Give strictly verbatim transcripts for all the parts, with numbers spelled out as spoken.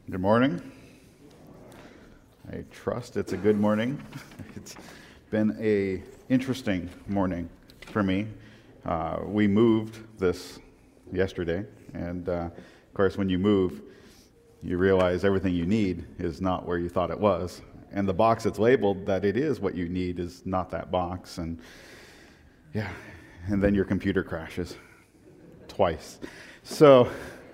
Good morning. I trust it's a good morning. It's been a interesting morning for me. Uh, we moved this yesterday, and uh, of course when you move, you realize everything you need is not where you thought it was. And the box that's labeled that it is what you need is not that box. And yeah, and then your computer crashes twice. So,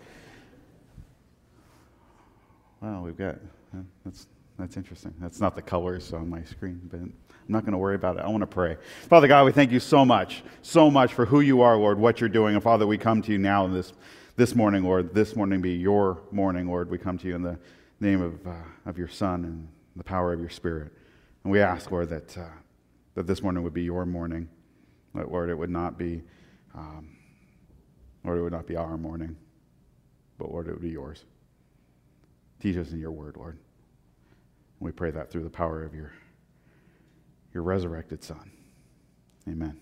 wow, we've got, uh, that's that's interesting. That's not the colors on my screen, but I'm not going to worry about it. I want to pray. Father God, we thank you so much, so much for who you are, Lord, what you're doing. And Father, we come to you now in this this morning, Lord. This morning be your morning, Lord. We come to you in the name of uh, of your Son and the power of your Spirit. And we ask, Lord, that uh, that this morning would be your morning. That, Lord, it would not be, um, Lord, it would not be our morning, but Lord, it would be yours. Teach us in your word, Lord. And we pray that through the power of your, your resurrected Son. Amen.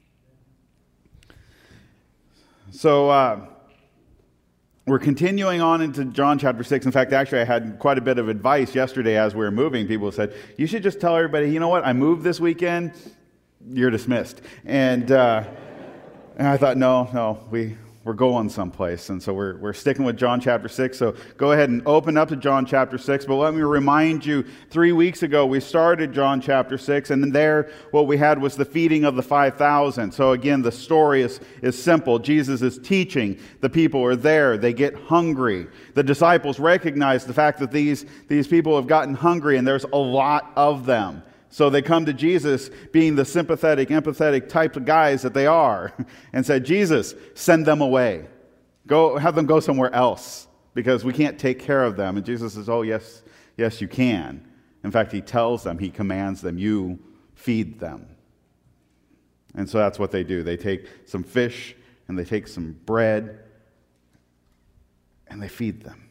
So uh, we're continuing on into John chapter six. In fact, actually, I had quite a bit of advice yesterday as we were moving. People said, you should just tell everybody, you know what, I moved this weekend, you're dismissed. And, uh, and I thought, no, no, we... We're going someplace, and so we're we're sticking with John chapter six. So go ahead and open up to John chapter six. But let me remind you, three weeks ago we started John chapter six, and then there what we had was the feeding of the five thousand. So again, the story is, is simple. Jesus is teaching. The people are there. They get hungry. The disciples recognize the fact that these, these people have gotten hungry, and there's a lot of them. So they come to Jesus, being the sympathetic, empathetic type of guys that they are, and said, Jesus, send them away. Go, have them go somewhere else, because we can't take care of them. And Jesus says, oh, yes, yes, you can. In fact, he tells them, he commands them, you feed them. And so that's what they do. They take some fish, and they take some bread, and they feed them.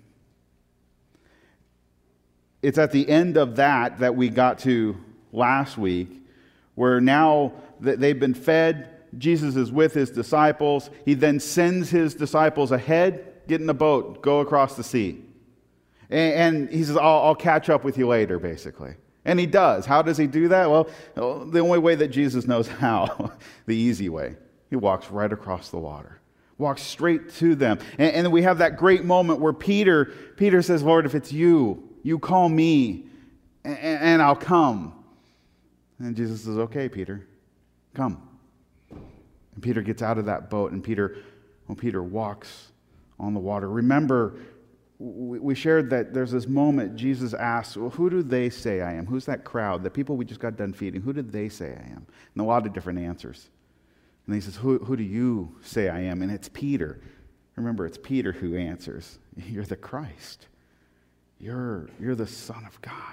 It's at the end of that that we got to last week, where now that they've been fed, Jesus is with his disciples. He then sends his disciples ahead, get in a boat, go across the sea. And, and he says, I'll, I'll catch up with you later, basically. And he does. How does he do that? Well, the only way that Jesus knows how, the easy way. He walks right across the water. Walks straight to them. And, and then we have that great moment where Peter, Peter says, Lord, if it's you, you call me, and, and I'll come. And Jesus says, okay, Peter, come. And Peter gets out of that boat, and Peter, when Peter walks on the water. Remember, we shared that there's this moment Jesus asks, well, who do they say I am? Who's that crowd? The people we just got done feeding, who did they say I am? And a lot of different answers. And he says, who, who do you say I am? And it's Peter. Remember, it's Peter who answers, you're the Christ. You're, you're the Son of God.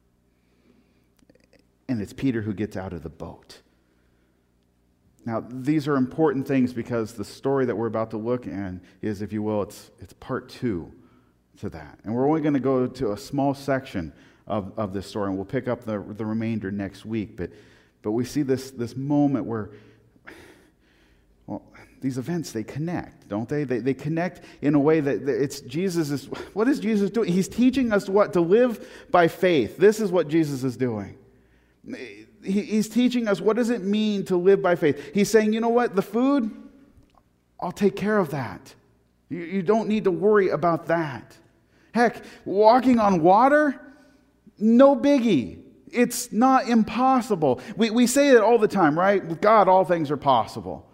And it's Peter who gets out of the boat. Now, these are important things because the story that we're about to look at is, if you will, it's it's part two to that. And we're only going to go to a small section of, of this story, and we'll pick up the, the remainder next week. But but we see this, this moment where, well, these events, they connect, don't they? They, they connect in a way that, that it's Jesus is, what is Jesus doing? He's teaching us what? To live by faith. This is what Jesus is doing. He's teaching us, what does it mean to live by faith? He's saying, you know what, the food, I'll take care of that. You, you don't need to worry about that. Heck, walking on water, no biggie. It's not impossible. We, we say it all the time, right? With God, all things are possible.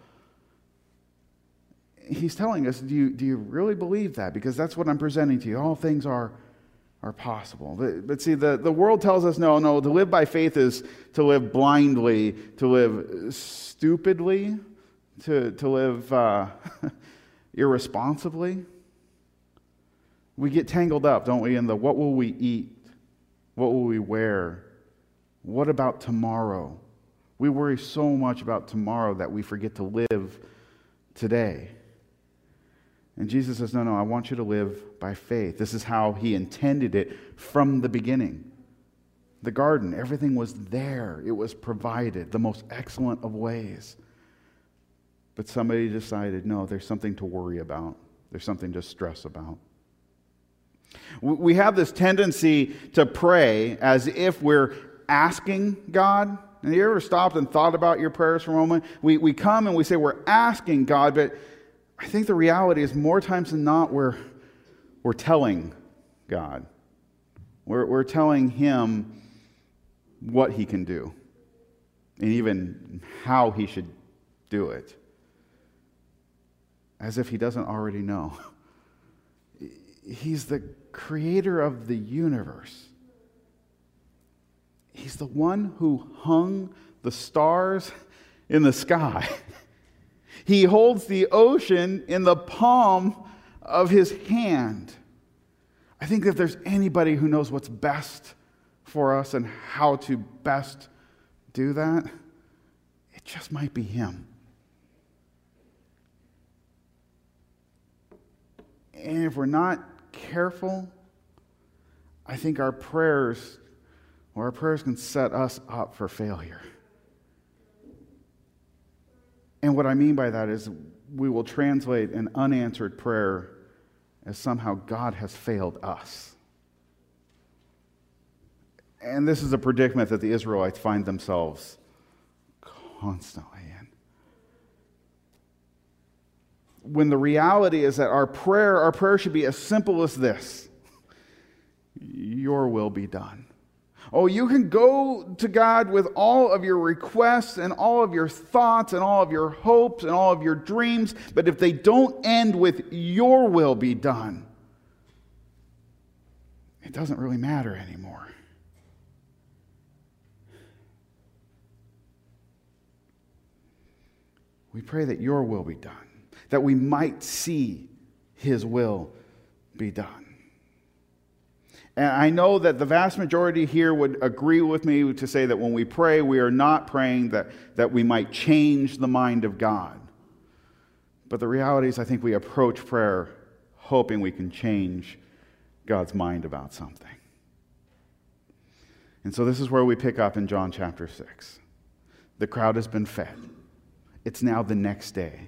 He's telling us, do you, do you really believe that? Because that's what I'm presenting to you. All things are are possible. But, but see, the, the world tells us, no, no, to live by faith is to live blindly, to live stupidly, to, to live uh, irresponsibly. We get tangled up, don't we, in the what will we eat? What will we wear? What about tomorrow? We worry so much about tomorrow that we forget to live today. And Jesus says, no, no, I want you to live by faith. This is how he intended it from the beginning. The garden, everything was there. It was provided, the most excellent of ways. But somebody decided, no, there's something to worry about. There's something to stress about. We have this tendency to pray as if we're asking God. And you ever stopped and thought about your prayers for a moment? We, we come and we say we're asking God, but I think the reality is more times than not we're, we're telling God. We're, we're telling Him what He can do and even how He should do it, as if He doesn't already know. He's the creator of the universe. He's the one who hung the stars in the sky. He holds the ocean in the palm of His hand. I think if there's anybody who knows what's best for us and how to best do that, it just might be Him. And if we're not careful, I think our prayers, or our prayers can set us up for failure. And what I mean by that is we will translate an unanswered prayer as somehow God has failed us. And this is a predicament that the Israelites find themselves constantly in. When the reality is that our prayer, our prayer should be as simple as this: your will be done. Oh, you can go to God with all of your requests and all of your thoughts and all of your hopes and all of your dreams, but if they don't end with your will be done, it doesn't really matter anymore. We pray that your will be done, that we might see His will be done. And I know that the vast majority here would agree with me to say that when we pray, we are not praying that, that we might change the mind of God. But the reality is, I think we approach prayer hoping we can change God's mind about something. And so this is where we pick up in John chapter six. The crowd has been fed. It's now the next day.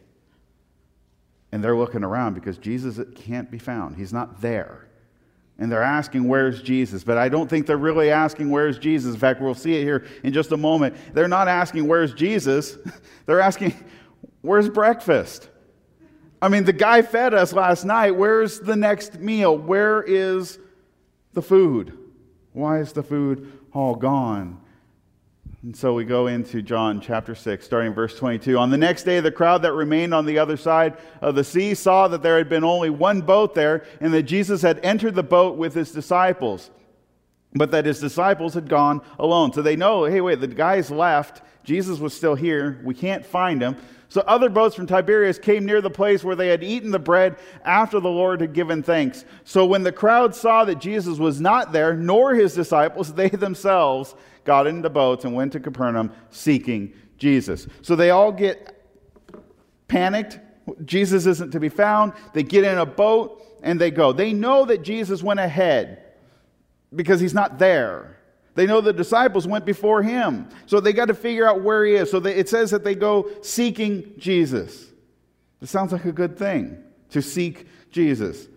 And they're looking around because Jesus can't be found. He's not there. And they're asking, where's Jesus? But I don't think they're really asking, where's Jesus? In fact, we'll see it here in just a moment. They're not asking, where's Jesus? They're asking, where's breakfast? I mean, the guy fed us last night. Where's the next meal? Where is the food? Why is the food all gone? And so we go into John chapter six, starting verse twenty-two. On the next day, the crowd that remained on the other side of the sea saw that there had been only one boat there, and that Jesus had entered the boat with His disciples, but that His disciples had gone alone. So they know, hey, wait, the guy's left. Jesus was still here. We can't find Him. So other boats from Tiberias came near the place where they had eaten the bread after the Lord had given thanks. So when the crowd saw that Jesus was not there, nor His disciples, they themselves got into boats and went to Capernaum seeking Jesus. So they all get panicked. Jesus isn't to be found. They get in a boat and they go. They know that Jesus went ahead because He's not there. They know the disciples went before Him. So they got to figure out where He is. So they, it says that they go seeking Jesus. It sounds like a good thing to seek Jesus.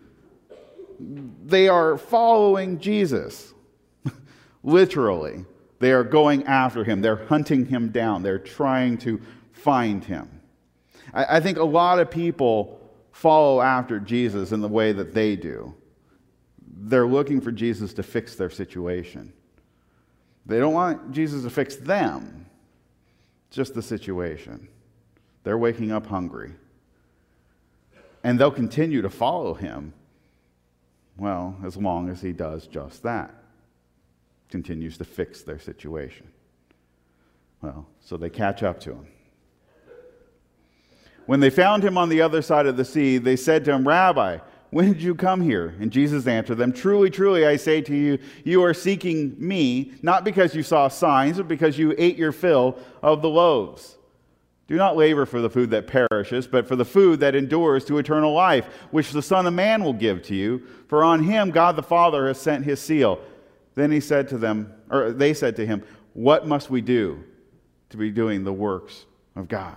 They are following Jesus. Literally. They are going after Him. They're hunting Him down. They're trying to find Him. I, I think a lot of people follow after Jesus in the way that they do. They're looking for Jesus to fix their situation. They don't want Jesus to fix them, just the situation. They're waking up hungry. And they'll continue to follow Him, well, as long as He does just that. Continues to fix their situation. Well, so they catch up to Him. When they found Him on the other side of the sea, they said to Him, Rabbi, when did you come here? And Jesus answered them, Truly, truly, I say to you, you are seeking me, not because you saw signs, but because you ate your fill of the loaves. Do not labor for the food that perishes, but for the food that endures to eternal life, which the Son of Man will give to you. For on Him God the Father has sent His seal. Then he said to them, or they said to Him, What must we do to be doing the works of God?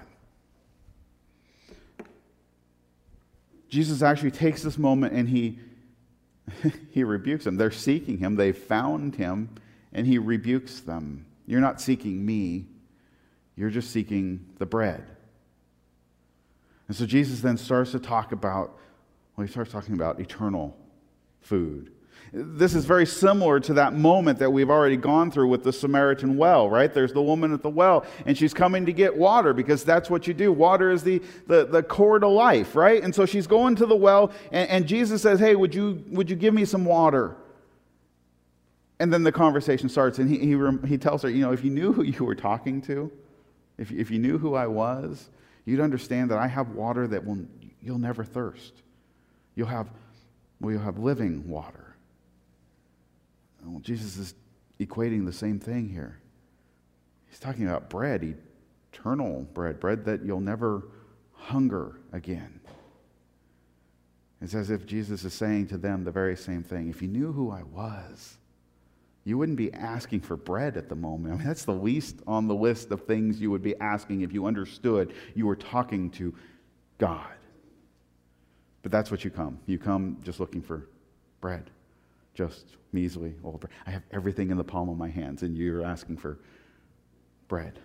Jesus actually takes this moment and he he rebukes them. They're seeking him. They found him, and he rebukes them. You're not seeking me. You're just seeking the bread. And so Jesus then starts to talk about, well, he starts talking about eternal food. This is very similar to that moment that we've already gone through with the Samaritan well, right? There's the woman at the well, and she's coming to get water because that's what you do. Water is the, the, the core to life, right? And so she's going to the well, and, and Jesus says, hey, would you, would you give me some water? And then the conversation starts, and he, he, he tells her, you know, if you knew who you were talking to, if, if you knew who I was, you'd understand that I have water that will, you'll never thirst. You'll have, well, you'll have living water. Well, Jesus is equating the same thing here. He's talking about bread, eternal bread, bread that you'll never hunger again. It's as if Jesus is saying to them the very same thing. If you knew who I was, you wouldn't be asking for bread at the moment. I mean, that's the least on the list of things you would be asking if you understood you were talking to God. But that's what you come. You come just looking for bread. Just measly old bread. I have everything in the palm of my hands, and you're asking for bread.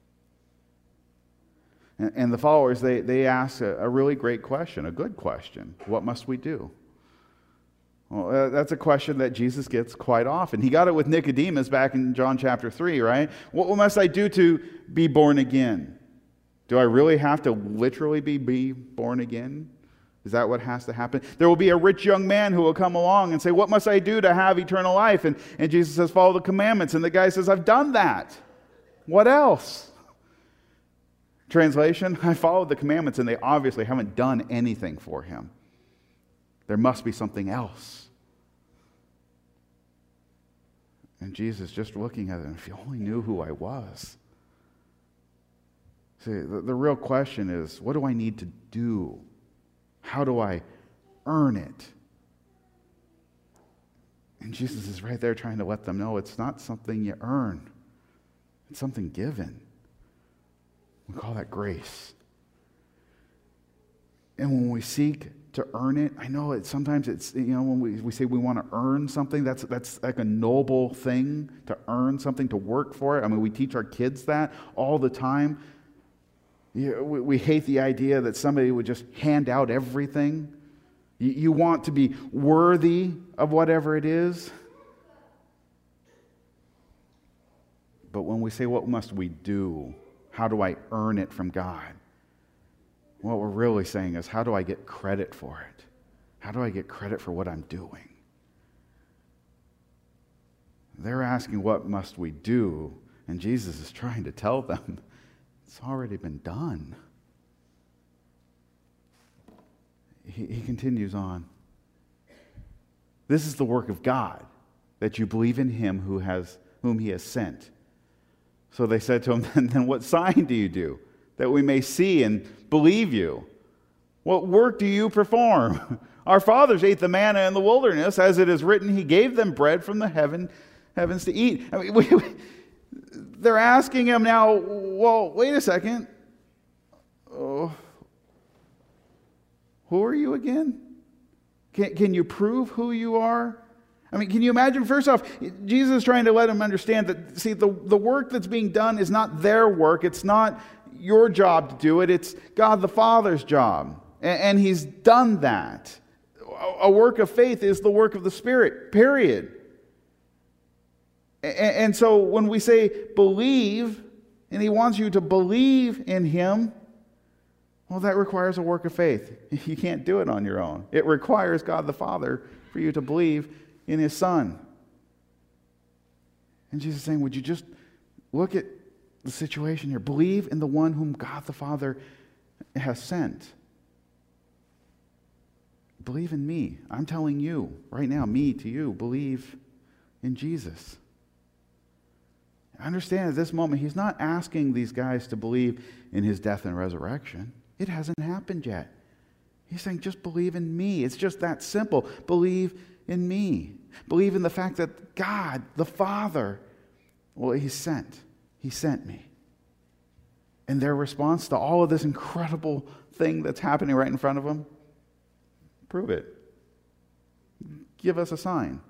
And, and the followers, they, they ask a, a really great question, a good question. What must we do? Well, uh, that's a question that Jesus gets quite often. He got it with Nicodemus back in John chapter three, right? What, what must I do to be born again? Do I really have to literally be, be born again? Is that what has to happen? There will be a rich young man who will come along and say, what must I do to have eternal life? And, and Jesus says, follow the commandments. And the guy says, I've done that. What else? Translation, I followed the commandments, and they obviously haven't done anything for him. There must be something else. And Jesus just looking at it, if you only knew who I was. See, the, the real question is, what do I need to do? How do I earn it? And Jesus is right there trying to let them know it's not something you earn. It's something given. We call that grace. And when we seek to earn it, I know it sometimes it's, you know, when we, we say we want to earn something, that's that's like a noble thing, to earn something, to work for it. I mean, we teach our kids that all the time. You, we, we hate the idea that somebody would just hand out everything. You, you want to be worthy of whatever it is. But when we say, what must we do? How do I earn it from God? What we're really saying is, how do I get credit for it? How do I get credit for what I'm doing? They're asking, what must we do? And Jesus is trying to tell them, it's already been done. He, he continues on. This is the work of God, that you believe in him who has, whom he has sent. So they said to him, then what sign do you do, that we may see and believe you? What work do you perform? Our fathers ate the manna in the wilderness, as it is written, he gave them bread from the heaven, heavens to eat. I mean, we, we, they're asking him now, well, wait a second. Oh, who are you again? Can, can you prove who you are? I mean, can you imagine? First off, Jesus is trying to let them understand that, see, the, the work that's being done is not their work. It's not your job to do it. It's God the Father's job. And, and he's done that. A, a work of faith is the work of the Spirit, period. And, and so when we say believe, and he wants you to believe in him, well, that requires a work of faith. You can't do it on your own. It requires God the Father for you to believe in his Son. And Jesus is saying, would you just look at the situation here? Believe in the one whom God the Father has sent. Believe in me. I'm telling you right now, me to you, believe in Jesus. Understand at this moment, he's not asking these guys to believe in his death and resurrection. It hasn't happened yet. He's saying, just believe in me. It's just that simple. Believe in me. Believe in the fact that God, the Father, well, he sent. He sent me. And their response to all of this incredible thing that's happening right in front of them, prove it. Give us a sign.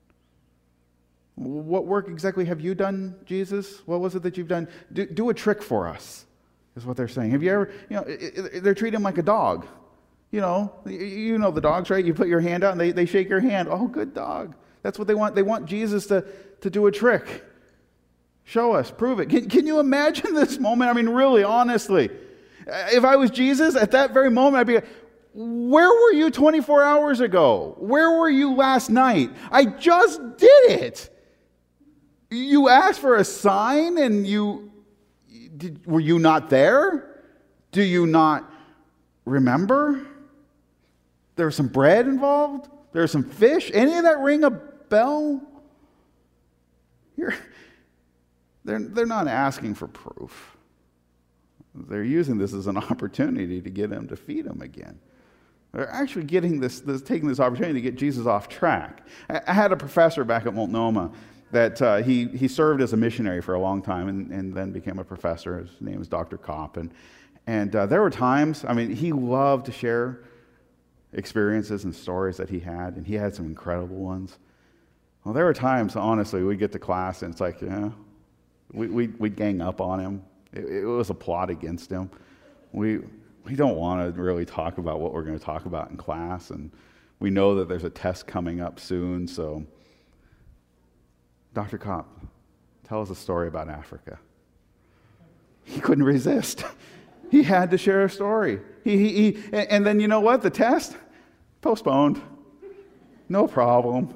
What work exactly have you done, Jesus? What was it that you've done? Do, do a trick for us, is what they're saying. Have you ever, you know, they're treating him like a dog. You know, you know the dogs, right? You put your hand out and they, they shake your hand. Oh, good dog. That's what they want. They want Jesus to, to do a trick. Show us, prove it. Can, can you imagine this moment? I mean, really, honestly. If I was Jesus, at that very moment, I'd be like, where were you twenty-four hours ago? Where were you last night? I just did it. You asked for a sign and you, did, were you not there? Do you not remember? There was some bread involved? There was some fish? Any of that ring a bell? You're, they're, they're not asking for proof. They're using this as an opportunity to get him to feed him again. They're actually getting this, this taking this opportunity to get Jesus off track. I, I had a professor back at Multnomah that uh, he, he served as a missionary for a long time and, and then became a professor. His name is Doctor Kopp. And, and uh, there were times, I mean, he loved to share experiences and stories that he had, and he had some incredible ones. Well, there were times, honestly, we'd get to class and it's like, yeah, we, we'd, we'd gang up on him. It, it was a plot against him. We, we don't want to really talk about what we're going to talk about in class, and we know that there's a test coming up soon, so Doctor Kopp, tell us a story about Africa. He couldn't resist. He had to share a story. He, he, he, and then you know what? The test? Postponed. No problem.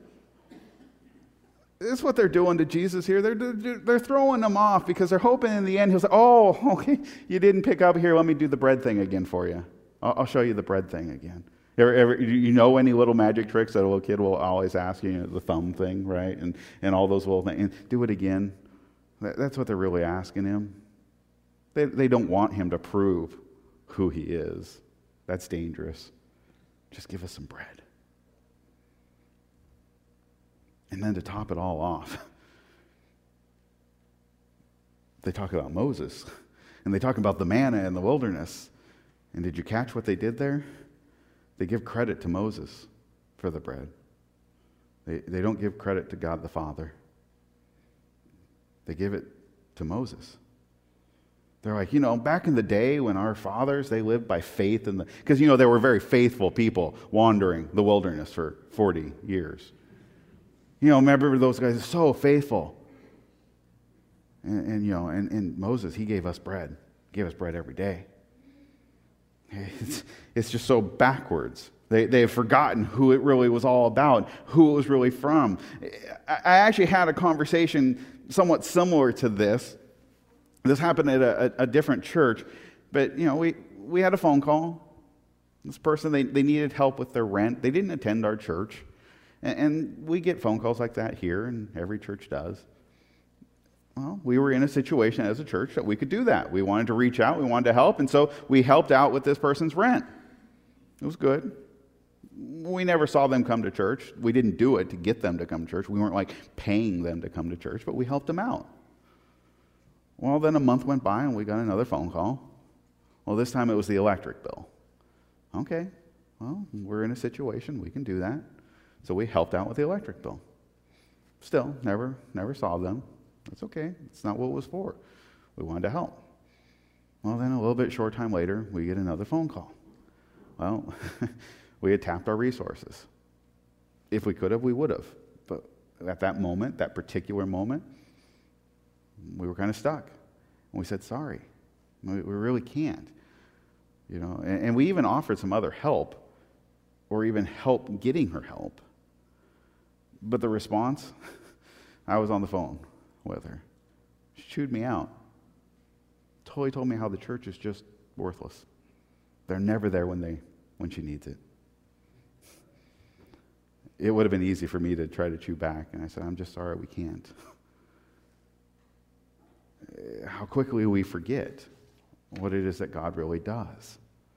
This is what they're doing to Jesus here. They're, they're, they're throwing him off because they're hoping in the end he'll say, oh, okay, you didn't pick up here. Let me do the bread thing again for you. I'll, I'll show you the bread thing again. Ever, ever, you know any little magic tricks that a little kid will always ask you, you know, the thumb thing, right? And, and all those little things. And do it again. That, that's what they're really asking him. They, they don't want him to prove who he is. That's dangerous. Just give us some bread. And then to top it all off, they talk about Moses. And they talk about the manna in the wilderness. And did you catch what they did there? They give credit to Moses for the bread. They, they don't give credit to God the Father. They give it to Moses. They're like, you know, back in the day when our fathers, they lived by faith in the, because, you know, they were very faithful people wandering the wilderness for forty years. You know, remember those guys are so faithful. And, and you know, and, and Moses, he gave us bread. Gave us bread every day. It's, it's just so backwards. They, they have forgotten who it really was all about, who it was really from. I, I actually had a conversation somewhat similar to this. This happened at a, a, a different church, but, you know, we, we had a phone call. This person, they, they needed help with their rent. They didn't attend our church. And, and we get phone calls like that here, and every church does. Well, we were in a situation as a church that we could do that. We wanted to reach out, we wanted to help, and so we helped out with this person's rent. It was good. We never saw them come to church. We didn't do it to get them to come to church. We weren't like paying them to come to church, but we helped them out. Well, then a month went by and we got another phone call. Well, this time it was the electric bill. Okay, well, we're in a situation, we can do that. So we helped out with the electric bill. Still, never, never saw them. That's okay. It's not what it was for. We wanted to help. Well, then a little bit short time later, we get another phone call. Well, we had tapped our resources. If we could have, we would have. But at that moment, that particular moment, we were kind of stuck. And we said, sorry. We, we really can't. You know, and, and we even offered some other help, or even help getting her help. But the response, I was on the phone with her. She chewed me out. Totally told me how the church is just worthless. They're never there when they when she needs it. It would have been easy for me to try to chew back, and I said, I'm just sorry, we can't. How quickly we forget what it is that God really does.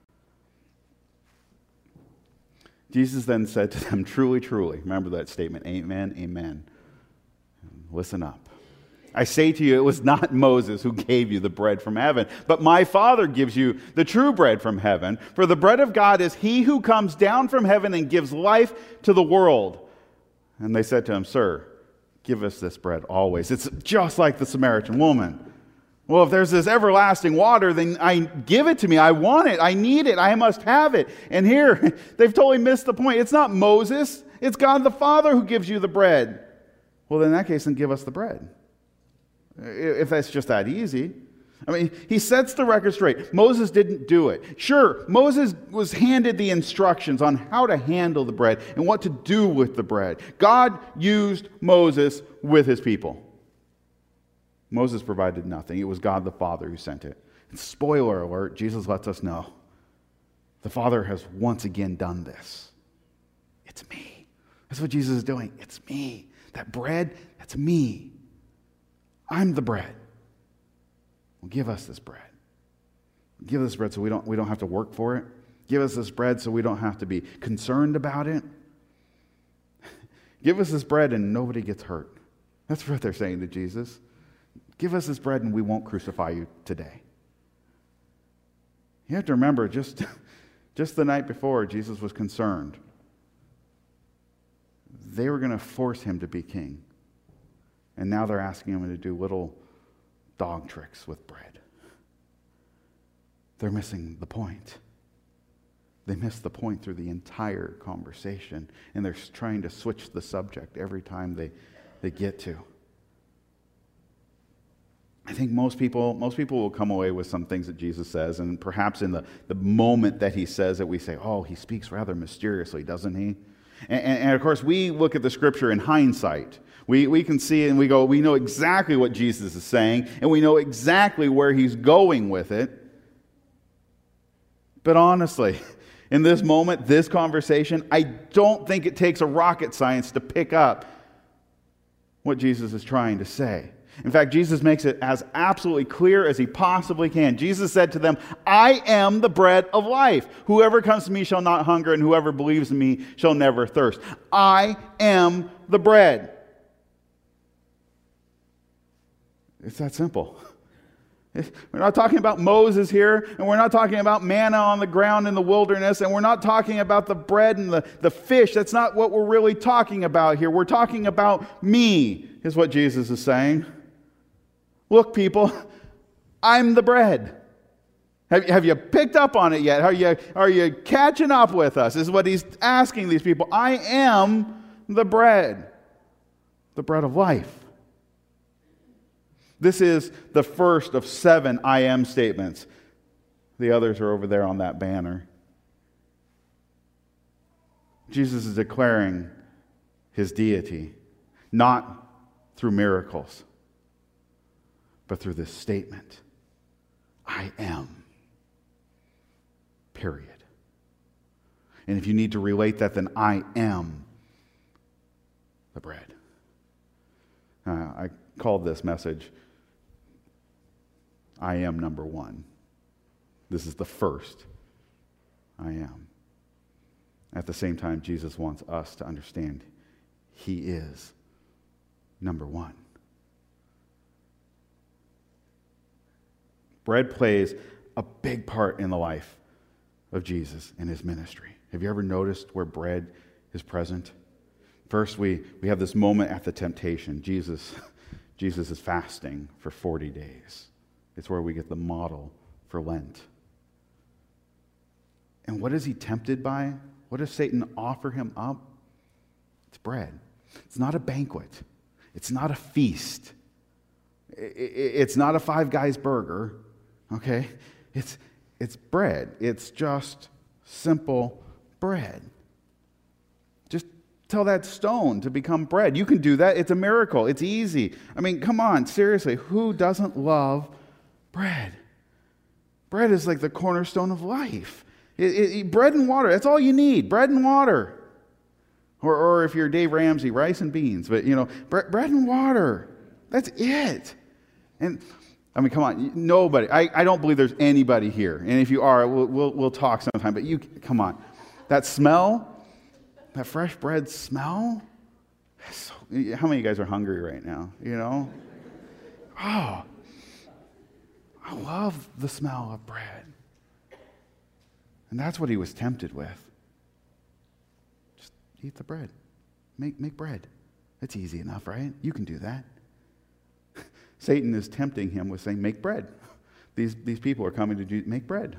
Jesus then said to them, truly, truly, remember that statement, amen, amen. Listen up. I say to you, it was not Moses who gave you the bread from heaven, but my Father gives you the true bread from heaven. For the bread of God is he who comes down from heaven and gives life to the world. And they said to him, Sir, give us this bread always. It's just like the Samaritan woman. Well, if there's this everlasting water, then I give it to me. I want it. I need it. I must have it. And here, they've totally missed the point. It's not Moses. It's God the Father who gives you the bread. Well, in that case, then give us the bread. If that's just that easy. I mean, he sets the record straight. Moses didn't do it. Sure, Moses was handed the instructions on how to handle the bread and what to do with the bread. God used Moses with his people. Moses provided nothing. It was God the Father who sent it. And spoiler alert, Jesus lets us know. The Father has once again done this. It's me. That's what Jesus is doing. It's me. That bread, that's me. I'm the bread. Well, give us this bread. Give us this bread so we don't, we don't have to work for it. Give us this bread so we don't have to be concerned about it. Give us this bread and nobody gets hurt. That's what they're saying to Jesus. Give us this bread and we won't crucify you today. You have to remember, just, just the night before, Jesus was concerned. They were going to force him to be king. And now they're asking him to do little dog tricks with bread. They're missing the point. They miss the point through the entire conversation. And they're trying to switch the subject every time they, they get to. I think most people most people will come away with some things that Jesus says, and perhaps in the, the moment that he says it, we say, oh, he speaks rather mysteriously, doesn't he? And, and, and of course, we look at the scripture in hindsight. We, we can see it and we go, we know exactly what Jesus is saying, and we know exactly where he's going with it. But honestly, in this moment, this conversation, I don't think it takes a rocket science to pick up what Jesus is trying to say. In fact, Jesus makes it as absolutely clear as he possibly can. Jesus said to them, I am the bread of life. Whoever comes to me shall not hunger, and whoever believes in me shall never thirst. I am the bread. It's that simple. We're not talking about Moses here, and we're not talking about manna on the ground in the wilderness, and we're not talking about the bread and the, the fish. That's not what we're really talking about here. We're talking about me, is what Jesus is saying. Look, people, I'm the bread. Have, have you picked up on it yet? Are you, are you catching up with us? This is what he's asking these people. I am the bread, the bread of life. This is the first of seven I am statements. The others are over there on that banner. Jesus is declaring his deity, not through miracles, but through this statement. I am. Period. And if you need to relate that, then I am the bread. Uh, I called this message, I am number one. This is the first I am. At the same time, Jesus wants us to understand he is number one. Bread plays a big part in the life of Jesus and his ministry. Have you ever noticed where bread is present? First, we, we have this moment at the temptation. Jesus, Jesus is fasting for forty days. It's where we get the model for Lent. And what is he tempted by? What does Satan offer him up? It's bread. It's not a banquet. It's not a feast. It's not a Five Guys burger. Okay? It's, it's bread. It's just simple bread. Just tell that stone to become bread. You can do that. It's a miracle. It's easy. I mean, come on, seriously. Who doesn't love bread? Bread is like the cornerstone of life. It, it, bread and water, that's all you need. Bread and water. Or, or if you're Dave Ramsey, rice and beans. But, you know, bre- bread and water. That's it. And, I mean, come on. Nobody. I, I don't believe there's anybody here. And if you are, we'll, we'll, we'll talk sometime. But you, come on. That smell, that fresh bread smell. So, how many of you guys are hungry right now? You know? Oh, I love the smell of bread. And that's what he was tempted with. Just eat the bread. Make, make bread. It's easy enough, right? You can do that. Satan is tempting him with saying, make bread. These, these people are coming to do, make bread.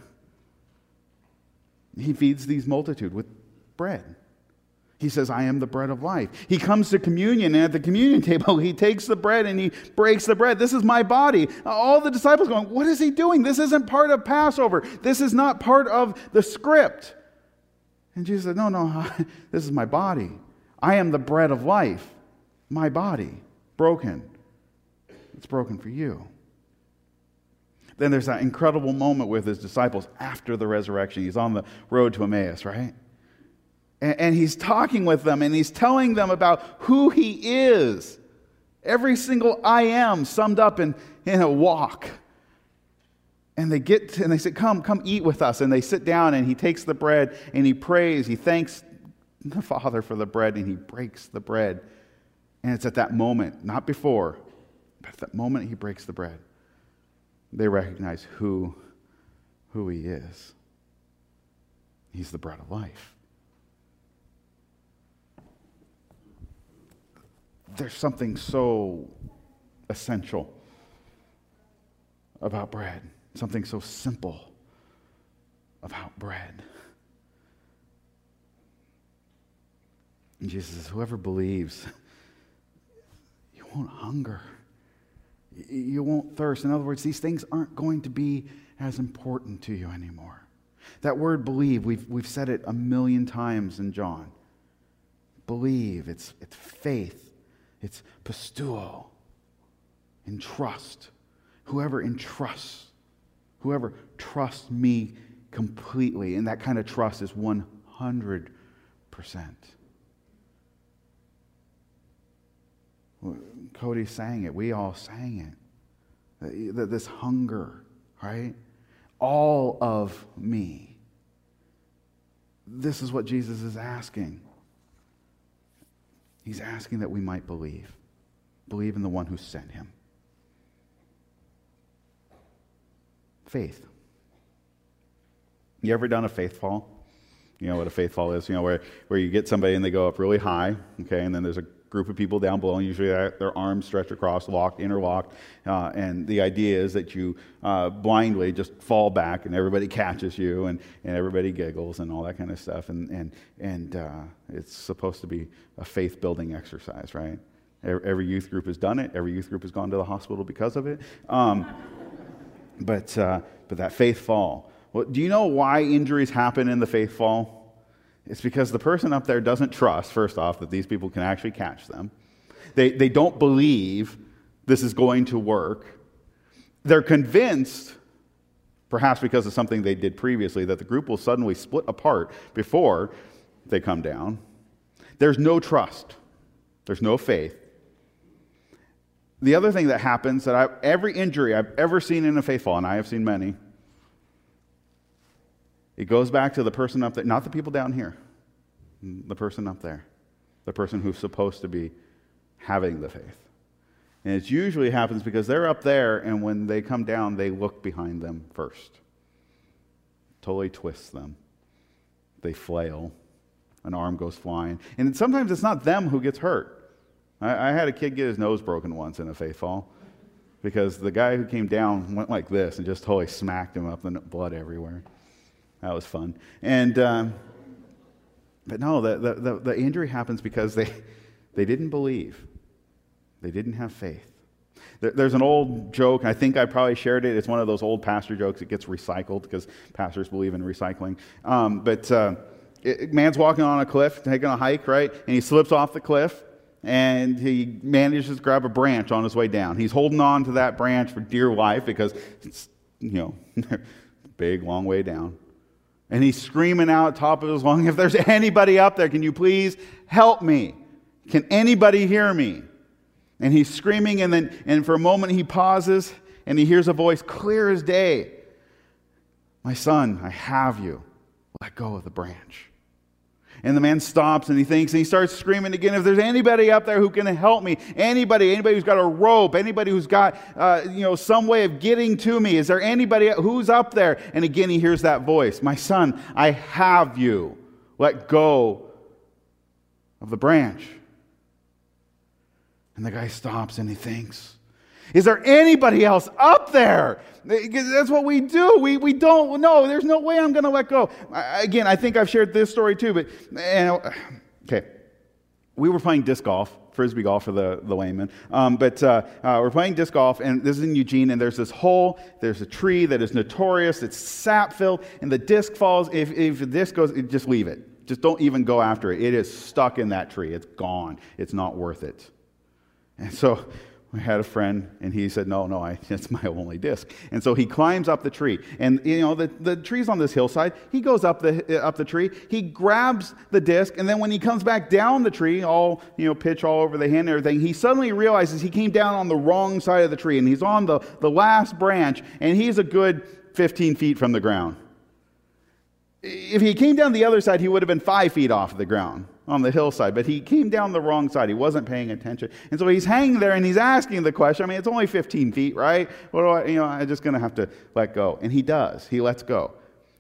He feeds these multitude with bread. He says, I am the bread of life. He comes to communion, and at the communion table, he takes the bread and he breaks the bread. This is my body. All the disciples going, what is he doing? This isn't part of Passover. This is not part of the script. And Jesus said, no, no, this is my body. I am the bread of life. My body, broken. It's broken for you. Then there's that incredible moment with his disciples after the resurrection. He's on the road to Emmaus, right? And, and he's talking with them, and he's telling them about who he is. Every single I am summed up in, in a walk. And they get to, and they say, come, come eat with us. And they sit down, and he takes the bread, and he prays. He thanks the Father for the bread, and he breaks the bread. And it's at that moment, not before, but at that moment he breaks the bread, they recognize who, who he is. He's the bread of life. There's something so essential about bread, something so simple about bread. And Jesus says, whoever believes, you won't hunger. You won't thirst. In other words, these things aren't going to be as important to you anymore. That word believe, we've, we've said it a million times in John. Believe, it's, it's faith. It's pistuo, entrust. Whoever entrusts, whoever trusts me completely, and that kind of trust is one hundred percent. Cody sang it. We all sang it. This hunger, right? All of me. This is what Jesus is asking. He's asking that we might believe. Believe in the one who sent him. Faith. You ever done a faith fall? You know what a faith fall is? You know, where, where you get somebody and they go up really high, okay, and then there's a group of people down below, and usually their arms stretched across, locked, interlocked, uh, and the idea is that you uh, blindly just fall back, and everybody catches you, and, and everybody giggles, and all that kind of stuff, and and and uh, it's supposed to be a faith-building exercise, right? Every youth group has done it. Every youth group has gone to the hospital because of it. Um, but uh, but that faith fall. Well, do you know why injuries happen in the faith fall? It's because the person up there doesn't trust, first off, that these people can actually catch them. They, they don't believe this is going to work. They're convinced, perhaps because of something they did previously, that the group will suddenly split apart before they come down. There's no trust. There's no faith. The other thing that happens, that I, every injury I've ever seen in a faith fall, and I have seen many, it goes back to the person up there, not the people down here, the person up there, the person who's supposed to be having the faith. And it usually happens because they're up there, and when they come down, they look behind them first. Totally twists them. They flail. An arm goes flying. And sometimes it's not them who gets hurt. I, I had a kid get his nose broken once in a faith fall because the guy who came down went like this and just totally smacked him up, and blood everywhere. That was fun. And um, but no, the, the, the, the injury happens because they, they didn't believe. They didn't have faith. There, there's an old joke, and I think I probably shared it. It's one of those old pastor jokes. It gets recycled because pastors believe in recycling. Um, but uh, it, man's walking on a cliff, taking a hike, right? And he slips off the cliff, and he manages to grab a branch on his way down. He's holding on to that branch for dear life because it's, you know, big, long way down. And he's screaming out top of his lungs, if there's anybody up there, can you please help me? Can anybody hear me? And he's screaming, and then and for a moment he pauses, and he hears a voice clear as day. My son, I have you. Let go of the branch. And the man stops and he thinks, and he starts screaming again, if there's anybody up there who can help me, anybody, anybody who's got a rope, anybody who's got, uh, you know, some way of getting to me, is there anybody who's up there? And again, he hears that voice, my son, I have you. Let go of the branch. And the guy stops and he thinks, is there anybody else up there? That's what we do. We we don't know. There's no way I'm going to let go. Again, I think I've shared this story too. But and, okay, we were playing disc golf, frisbee golf for the the layman. Um, but uh, uh, we're playing disc golf, and this is in Eugene. And there's this hole. There's a tree that is notorious. It's sap filled, and the disc falls. If if the disc goes, just leave it. Just don't even go after it. It is stuck in that tree. It's gone. It's not worth it. And so I had a friend, and he said, no, no, I, it's my only disc. And so he climbs up the tree. And, you know, the, the tree's on this hillside. He goes up the up the tree. He grabs the disc, and then when he comes back down the tree, all, you know, pitch all over the hand and everything, he suddenly realizes he came down on the wrong side of the tree, and he's on the, the last branch, and he's a good fifteen feet from the ground. If he came down the other side, he would have been five feet off the ground on the hillside, but he came down the wrong side. He wasn't paying attention. And so he's hanging there and he's asking the question. I mean, it's only fifteen feet, right? What do I, you know, I'm just going to have to let go. And he does. He lets go.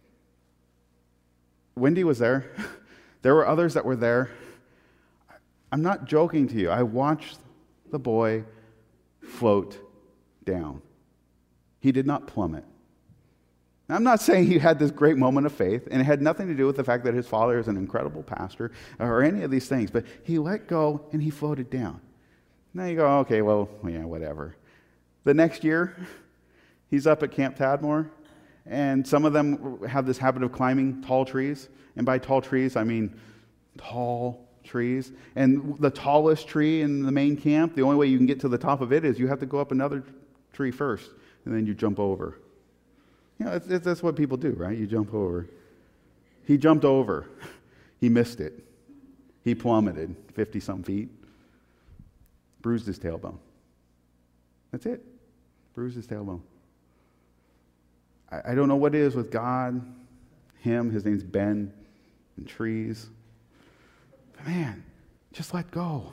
Wendy was there. There were others that were there. I'm not joking to you. I watched the boy float down. He did not plummet. Now, I'm not saying he had this great moment of faith, and it had nothing to do with the fact that his father is an incredible pastor or any of these things, but he let go and he floated down. Now you go, okay, well, yeah, whatever. The next year, he's up at Camp Tadmor, and some of them have this habit of climbing tall trees, and by tall trees, I mean tall trees. And the tallest tree in the main camp, the only way you can get to the top of it is you have to go up another tree first, and then you jump over. You know, it's, it's, that's what people do, right? You jump over. He jumped over. He missed it. He plummeted fifty-some feet. Bruised his tailbone. That's it. Bruised his tailbone. I, I don't know what it is with God, him, his name's Ben, and trees. But man, just let go.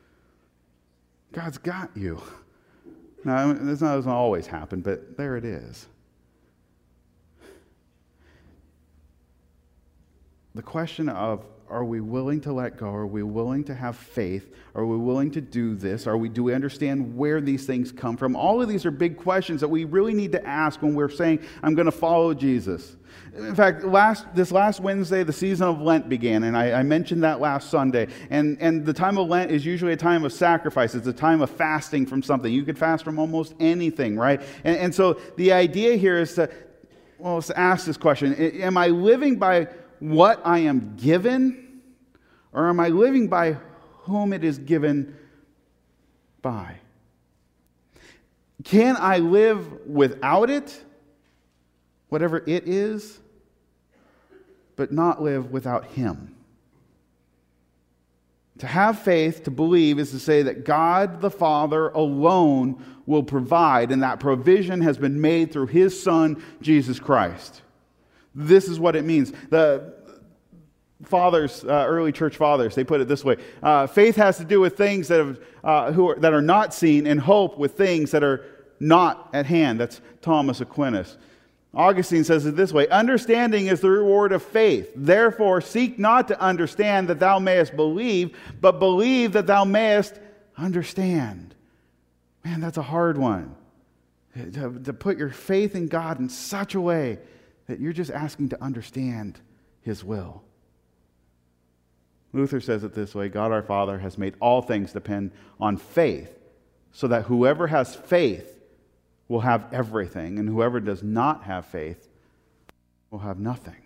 God's got you. Now, this doesn't always happen, but there it is. The question of, are we willing to let go? Are we willing to have faith? Are we willing to do this? Are we, do we understand where these things come from? All of these are big questions that we really need to ask when we're saying, I'm going to follow Jesus. In fact, last this last Wednesday, the season of Lent began, and I, I mentioned that last Sunday. And, and the time of Lent is usually a time of sacrifice. It's a time of fasting from something. You could fast from almost anything, right? And, and so the idea here is to, well, let's ask this question. Am I living by what I am given, or am I living by whom it is given by? Can I live without it, whatever it is, but not live without Him? To have faith, to believe, is to say that God the Father alone will provide, and that provision has been made through His Son, Jesus Christ. This is what it means. The fathers, uh, early church fathers, they put it this way: uh, faith has to do with things that have, uh, who are, that are not seen, and hope with things that are not at hand. That's Thomas Aquinas. Augustine says it this way: understanding is the reward of faith. Therefore, seek not to understand that thou mayest believe, but believe that thou mayest understand. Man, that's a hard one. To, to put your faith in God in such a way that you're just asking to understand His will. Luther says it this way: God our Father has made all things depend on faith, so that whoever has faith will have everything, and whoever does not have faith will have nothing.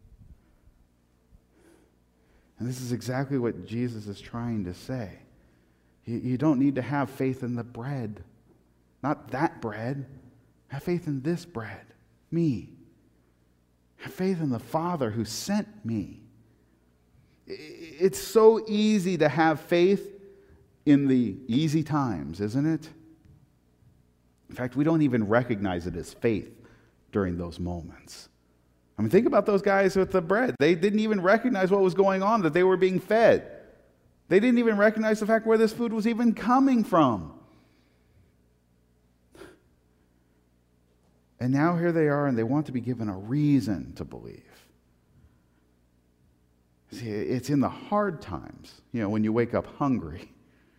And this is exactly what Jesus is trying to say. You, you don't need to have faith in the bread. Not that bread. Have faith in this bread, me. Have faith in the Father who sent me. It's so easy to have faith in the easy times, isn't it? In fact, we don't even recognize it as faith during those moments. I mean, think about those guys with the bread. They didn't even recognize what was going on, that they were being fed. They didn't even recognize the fact where this food was even coming from. And now here they are, and they want to be given a reason to believe. See, it's in the hard times, you know, when you wake up hungry.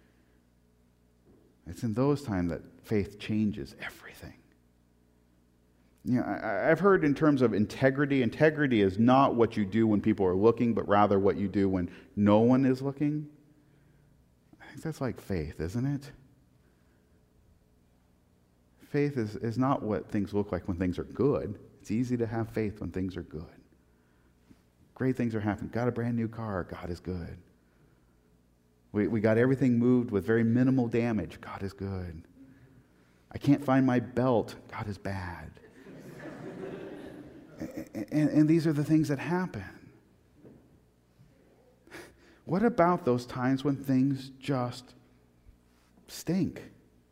It's in those times that faith changes everything. You know, I, I've heard in terms of integrity, integrity is not what you do when people are looking, but rather what you do when no one is looking. I think that's like faith, isn't it? Faith is, is not what things look like when things are good. It's easy to have faith when things are good. Great things are happening. Got a brand new car. God is good. We, we got everything moved with very minimal damage. God is good. I can't find my belt. God is bad. and, and, and these are the things that happen. What about those times when things just stink?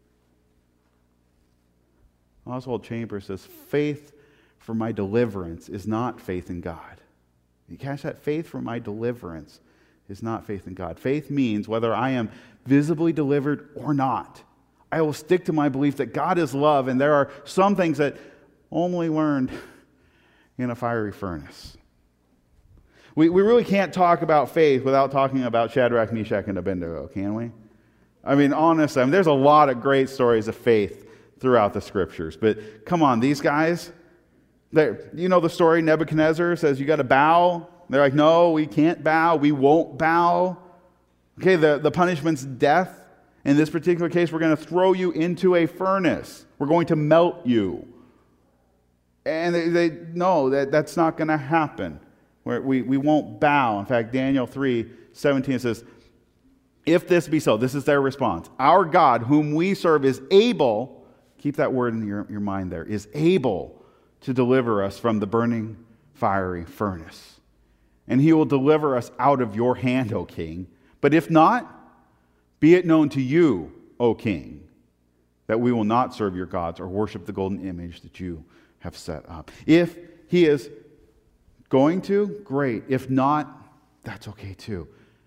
Oswald Chambers says, faith for my deliverance is not faith in God. You catch that? Faith for my deliverance is not faith in God. Faith means whether I am visibly delivered or not, I will stick to my belief that God is love, and there are some things that only learned in a fiery furnace. We, we really can't talk about faith without talking about Shadrach, Meshach, and Abednego, can we? I mean, honestly, I mean, there's a lot of great stories of faith throughout the scriptures. But come on, these guys, you know the story, Nebuchadnezzar says, you got to bow. They're like, no, we can't bow. We won't bow. Okay, the, the punishment's death. In this particular case, we're going to throw you into a furnace. We're going to melt you. And they, they no, that, that's not going to happen. We're, we, we won't bow. In fact, Daniel three seventeen says, if this be so, this is their response. Our God, whom we serve, is able, keep that word in your, your mind there, is able to deliver us from the burning fiery furnace. And he will deliver us out of your hand, O king. But if not, be it known to you, O king, that we will not serve your gods or worship the golden image that you have set up. If he is going to, great. If not, that's okay too.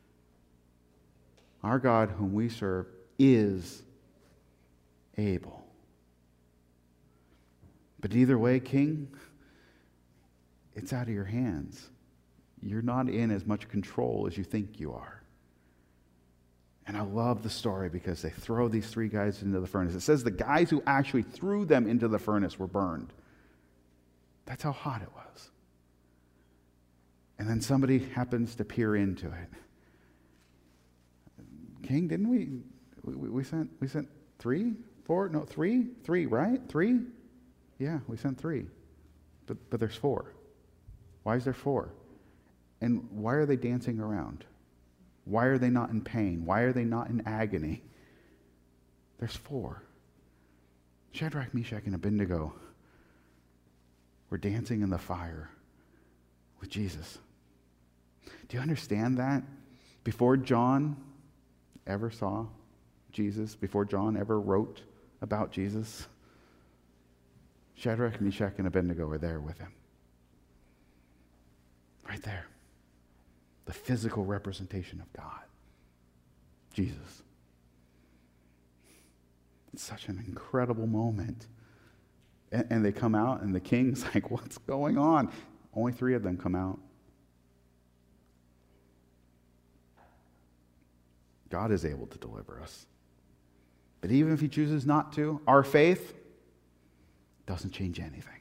Our God, whom we serve, is able. But either way, king, it's out of your hands. You're not in as much control as you think you are. And I love the story because they throw these three guys into the furnace. It says the guys who actually threw them into the furnace were burned. That's how hot it was. And then somebody happens to peer into it. King, didn't we? We, we sent we sent three, four? No, three, three, right? Three? Yeah, we sent three. But but there's four. Why is there four? And why are they dancing around? Why are they not in pain? Why are they not in agony? There's four. Shadrach, Meshach, and Abednego were dancing in the fire with Jesus. Do you understand that? Before John ever saw Jesus, before John ever wrote about Jesus, Shadrach, Meshach, and Abednego were there with him. Right there. The physical representation of God. Jesus. It's such an incredible moment. And, and they come out, and the king's like, what's going on? Only three of them come out. God is able to deliver us. But even if he chooses not to, our faith doesn't change anything.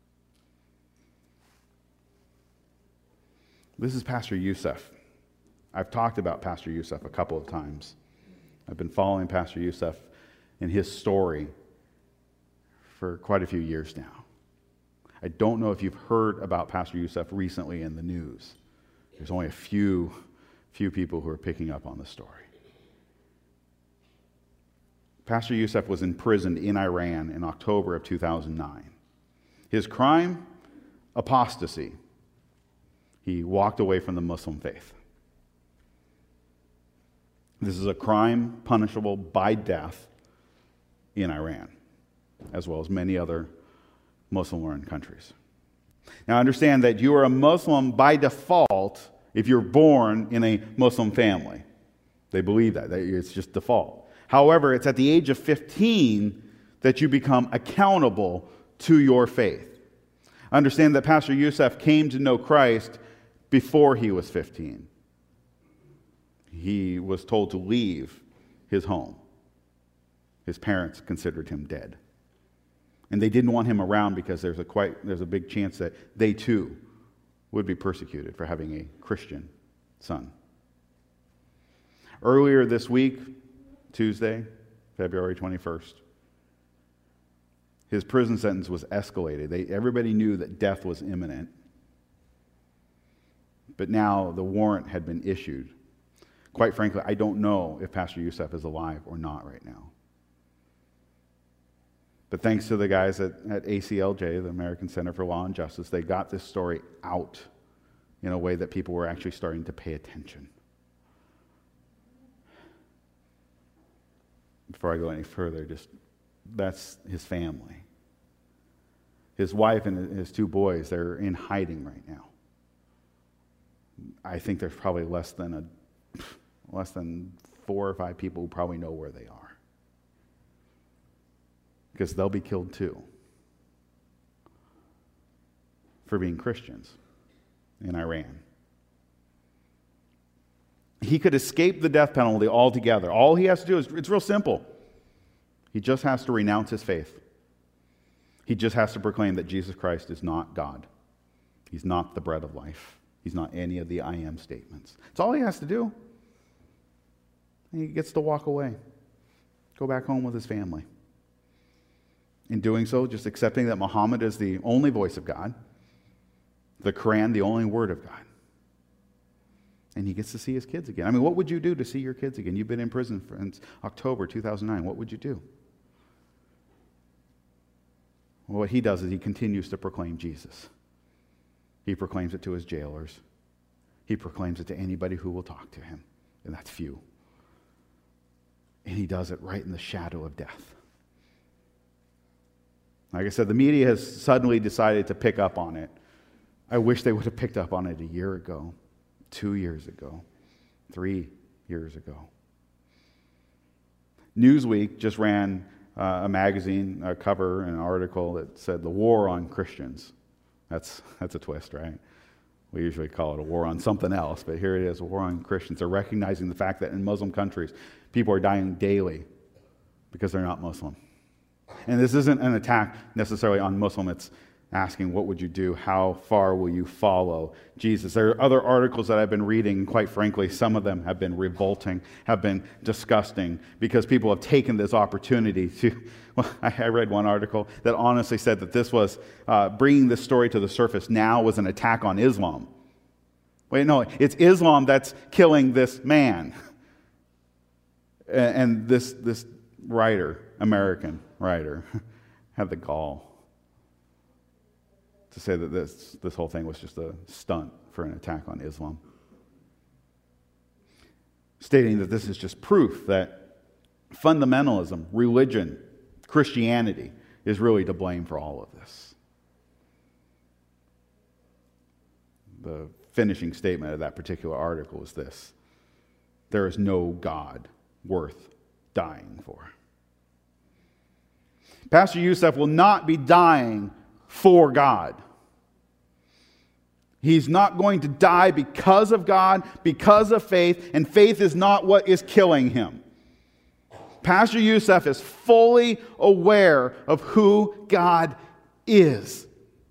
This is Pastor Youssef. I've talked about Pastor Youssef a couple of times. I've been following Pastor Youssef and his story for quite a few years now. I don't know if you've heard about Pastor Youssef recently in the news. There's only a few, few people who are picking up on the story. Pastor Youssef was imprisoned in Iran in October of two thousand nine. His crime? Apostasy. He walked away from the Muslim faith. This is a crime punishable by death in Iran, as well as many other Muslim-run countries. Now understand that you are a Muslim by default if you're born in a Muslim family. They believe that. It's just default. However, it's at the age of fifteen that you become accountable to your faith. Understand that Pastor Youssef came to know Christ before he was fifteen. He was told to leave his home. His parents considered him dead. And they didn't want him around because there's a quite there's a big chance that they too would be persecuted for having a Christian son. Earlier this week, Tuesday, February twenty-first, his prison sentence was escalated. They, everybody knew that death was imminent. But now the warrant had been issued. Quite frankly, I don't know if Pastor Youssef is alive or not right now. But thanks to the guys at, at A C L J, the American Center for Law and Justice, they got this story out in a way that people were actually starting to pay attention. Before I go any further, just that's his family. His wife and his two boys, they're in hiding right now. I think there's probably less than a less than four or five people who probably know where they are. Because they'll be killed too for being Christians in Iran. He could escape the death penalty altogether. All he has to do is, it's real simple. He just has to renounce his faith. He just has to proclaim that Jesus Christ is not God. He's not the bread of life. He's not any of the I am statements. That's all he has to do. And he gets to walk away. Go back home with his family. In doing so, just accepting that Muhammad is the only voice of God, the Quran, the only word of God. And he gets to see his kids again. I mean, what would you do to see your kids again? You've been in prison since October two thousand nine. What would you do? Well, what he does is he continues to proclaim Jesus. He proclaims it to his jailers. He proclaims it to anybody who will talk to him. And that's few. And he does it right in the shadow of death. Like I said, the media has suddenly decided to pick up on it. I wish they would have picked up on it a year ago, two years ago, three years ago. Newsweek just ran uh, a magazine, a cover, an article that said the war on Christians. That's, that's a twist, right? We usually call it a war on something else, but here it is, a war on Christians. They're recognizing the fact that in Muslim countries, people are dying daily because they're not Muslim. And this isn't an attack necessarily on Muslim. It's asking, what would you do? How far will you follow Jesus? There are other articles that I've been reading, and quite frankly, some of them have been revolting, have been disgusting, because people have taken this opportunity to, well, I read one article that honestly said that this was, uh, bringing this story to the surface now was an attack on Islam. Wait, no, it's Islam that's killing this man. And, and this, this writer, American writer, had the gall to say that this, this whole thing was just a stunt for an attack on Islam. Stating that this is just proof that fundamentalism, religion, Christianity is really to blame for all of this. The finishing statement of that particular article is this: there is no God worth dying for. Pastor Youssef will not be dying for God. He's not going to die because of God, because of faith, and faith is not what is killing him. Pastor Youssef is fully aware of who God is.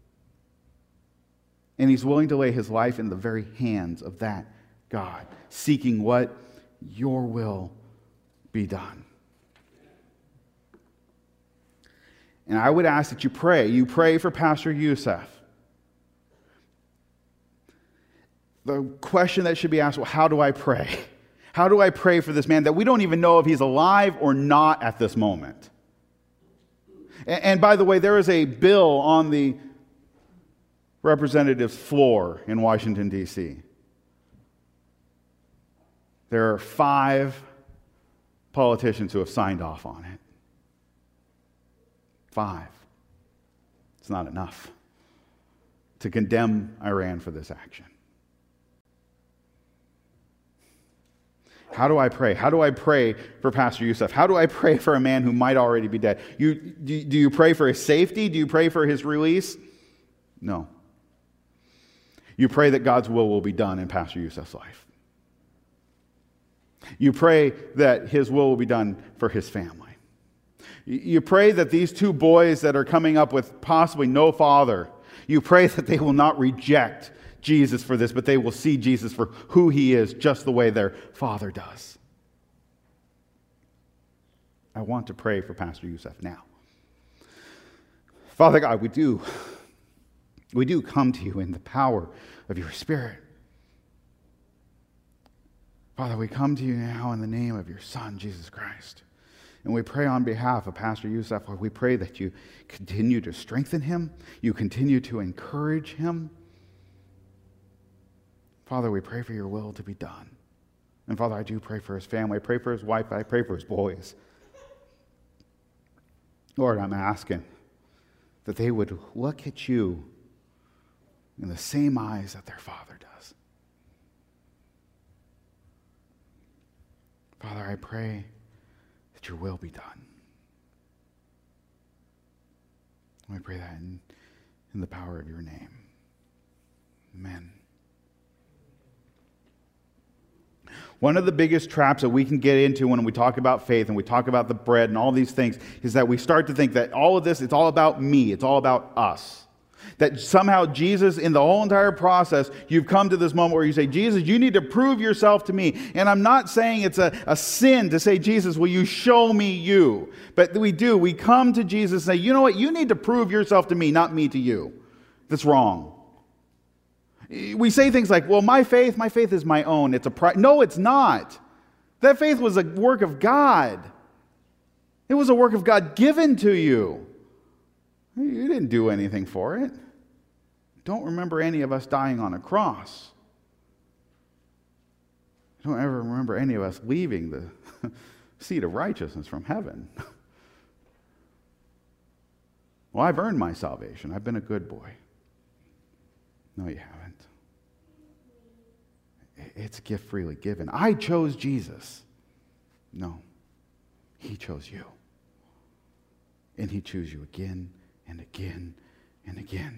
And he's willing to lay his life in the very hands of that God, seeking what? Your will be done. And I would ask that you pray. You pray for Pastor Youssef. The question that should be asked, well, how do I pray? How do I pray for this man that we don't even know if he's alive or not at this moment? And, and by the way, there is a bill on the representatives' floor in Washington, D C There are five politicians who have signed off on it. Five. It's not enough. to condemn Iran for this action. How do I pray? How do I pray for Pastor Youssef? How do I pray for a man who might already be dead? You, do, do you pray for his safety? Do you pray for his release? No. You pray that God's will will be done in Pastor Youssef's life. You pray that his will will be done for his family. You pray that these two boys that are coming up with possibly no father, you pray that they will not reject Jesus for this, but they will see Jesus for who he is, just the way their father does. I want to pray for Pastor Youssef now. Father God, we do, we do come to you in the power of your Spirit. Father, we come to you now in the name of your Son, Jesus Christ. And we pray on behalf of Pastor Youssef, Lord, we pray that you continue to strengthen him, you continue to encourage him. Father, we pray for your will to be done. And Father, I do pray for his family. I pray for his wife. I pray for his boys. Lord, I'm asking that they would look at you in the same eyes that their father does. Father, I pray that your will be done. I pray that in, in the power of your name. Amen. One of the biggest traps that we can get into when we talk about faith and we talk about the bread and all these things is that we start to think that all of this, it's all about me, it's all about us. That somehow Jesus, in the whole entire process, you've come to this moment where you say, Jesus, you need to prove yourself to me. And I'm not saying it's a, a sin to say, Jesus, will you show me you? But we do. We come to Jesus and say, you know what? You need to prove yourself to me, not me to you. That's wrong. We say things like, well, my faith, my faith is my own. It's a pri-. No, it's not. That faith was a work of God. It was a work of God given to you. You didn't do anything for it. Don't remember any of us dying on a cross. Don't ever remember any of us leaving the seat of righteousness from heaven. Well, I've earned my salvation. I've been a good boy. No, you haven't. It's a gift freely given. I chose Jesus. No, he chose you. And he chose you again and again and again.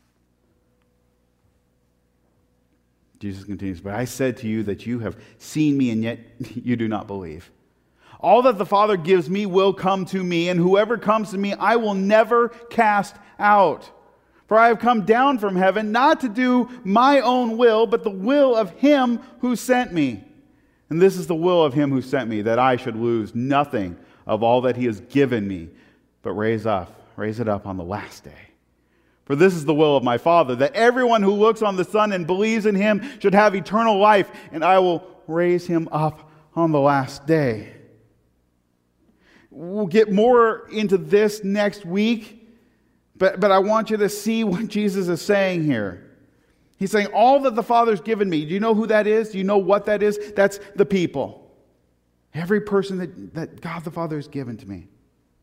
Jesus continues, but I said to you that you have seen me and yet you do not believe. All that the Father gives me will come to me, and whoever comes to me I will never cast out. For I have come down from heaven not to do my own will, but the will of him who sent me. And this is the will of him who sent me, that I should lose nothing of all that he has given me, but raise up, raise it up on the last day. For this is the will of my Father, that everyone who looks on the Son and believes in him should have eternal life, and I will raise him up on the last day. We'll get more into this next week. But, but I want you to see what Jesus is saying here. He's saying, all that the Father's given me. Do you know who that is? Do you know what that is? That's the people. Every person that, that God the Father has given to me.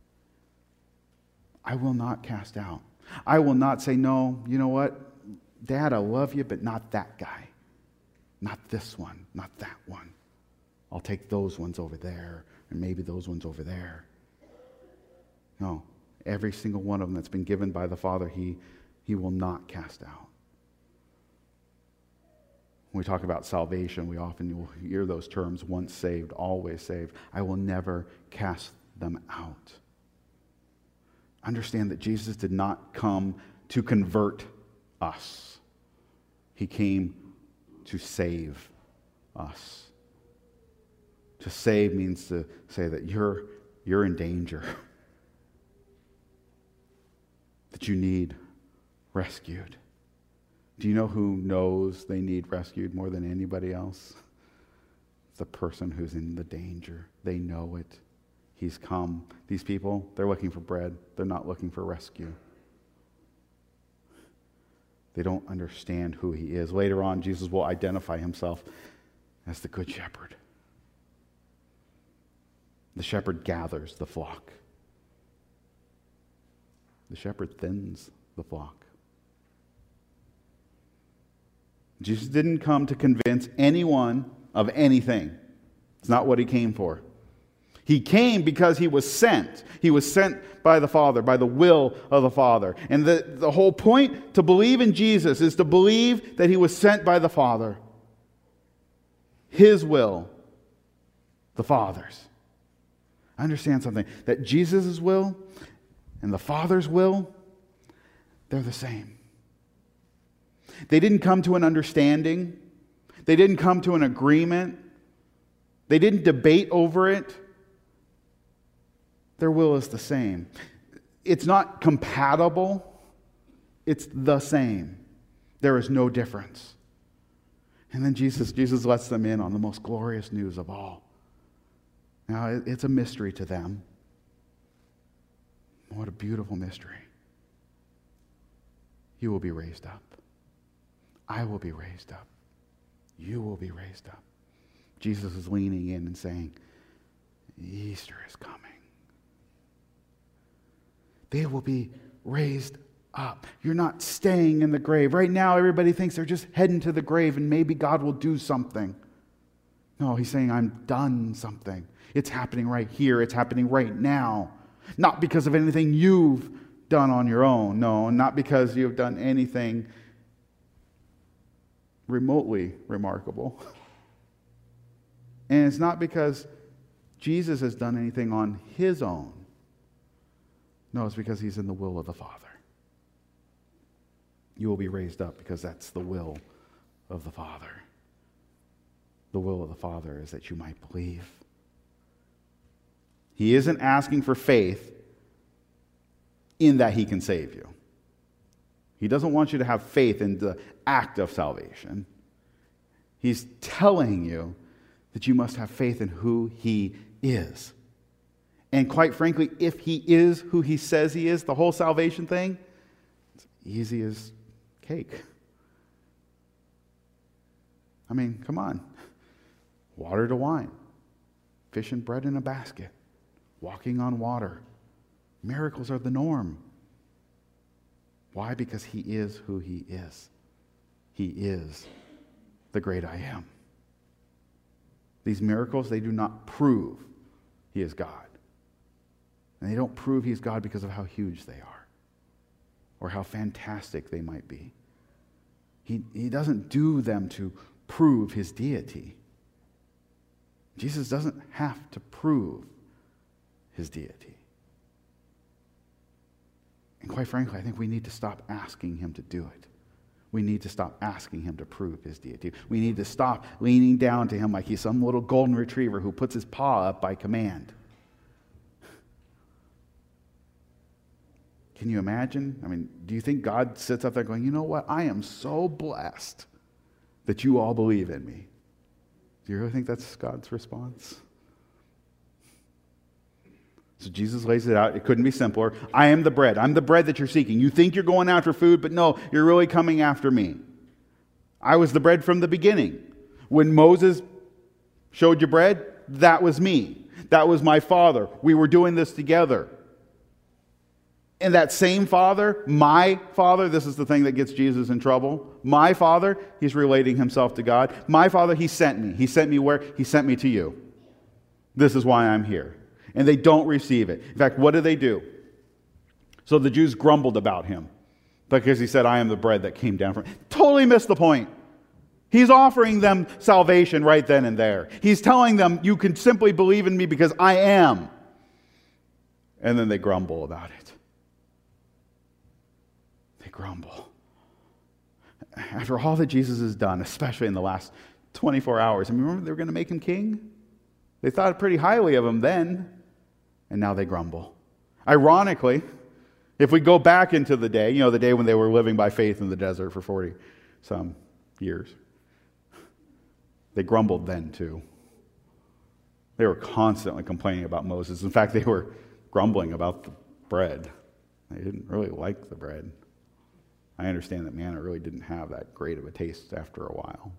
I will not cast out. I will not say, no, you know what? Dad, I love you, but not that guy. Not this one. Not that one. I'll take those ones over there, and maybe those ones over there. No. Every single one of them that's been given by the Father, he, he will not cast out. When we talk about salvation, we often will hear those terms, once saved, always saved. I will never cast them out. Understand that Jesus did not come to convert us. He came to save us. To save means to say that you're, you're in danger. That you need rescued. Do you know who knows they need rescued more than anybody else? The person who's in the danger. They know it. He's come. These people, they're looking for bread. They're not looking for rescue. They don't understand who he is. Later on, Jesus will identify himself as the Good Shepherd. The shepherd gathers the flock. The shepherd thins the flock. Jesus didn't come to convince anyone of anything. It's not what he came for. He came because he was sent. He was sent by the Father, by the will of the Father. And the, the whole point to believe in Jesus is to believe that he was sent by the Father. His will, the Father's. I understand something, that Jesus' will and the Father's will, they're the same. They didn't come to an understanding. They didn't come to an agreement. They didn't debate over it. Their will is the same. It's not compatible. It's the same. There is no difference. And then Jesus, Jesus lets them in on the most glorious news of all. Now, it's a mystery to them. What a beautiful mystery. You will be raised up. I will be raised up. You will be raised up. Jesus is leaning in and saying, Easter is coming. They will be raised up. You're not staying in the grave. Right now, everybody thinks they're just heading to the grave and maybe God will do something. No, he's saying, I'm done something. It's happening right here. It's happening right now. Not because of anything you've done on your own. No, not because you've done anything remotely remarkable. And it's not because Jesus has done anything on his own. No, it's because he's in the will of the Father. You will be raised up because that's the will of the Father. The will of the Father is that you might believe. He isn't asking for faith in that he can save you. He doesn't want you to have faith in the act of salvation. He's telling you that you must have faith in who he is. And quite frankly, if he is who he says he is, the whole salvation thing, it's easy as cake. I mean, come on. Water to wine. Fish and bread in a basket. Walking on water. Miracles are the norm. Why? Because he is who he is. He is the great I am. These miracles, they do not prove he is God. And they don't prove he's God because of how huge they are or how fantastic they might be. He, he doesn't do them to prove his deity. Jesus doesn't have to prove his deity. And quite frankly, I think we need to stop asking him to do it. We need to stop asking him to prove his deity. We need to stop leaning down to him like he's some little golden retriever who puts his paw up by command. Can you imagine? I mean, do you think God sits up there going, you know what? I am so blessed that you all believe in me. Do you really think that's God's response? So Jesus lays it out. It couldn't be simpler. I am the bread. I'm the bread that you're seeking. You think you're going after food, but no, you're really coming after me. I was the bread from the beginning. When Moses showed you bread, that was me. That was my Father. We were doing this together. And that same Father, my Father, this is the thing that gets Jesus in trouble. My Father, he's relating himself to God. My Father, he sent me. He sent me where? He sent me to you. This is why I'm here. And they don't receive it. In fact, what do they do? So the Jews grumbled about him because he said, I am the bread that came down from... Totally missed the point. He's offering them salvation right then and there. He's telling them, you can simply believe in me because I am. And then they grumble about it. They grumble. After all that Jesus has done, especially in the last twenty-four hours, I mean, remember they were going to make him king? They thought pretty highly of him then. And now they grumble. Ironically, if we go back into the day, you know, the day when they were living by faith in the desert for forty some years, they grumbled then too. They were constantly complaining about Moses. In fact, they were grumbling about the bread. They didn't really like the bread. I understand that manna really didn't have that great of a taste after a while.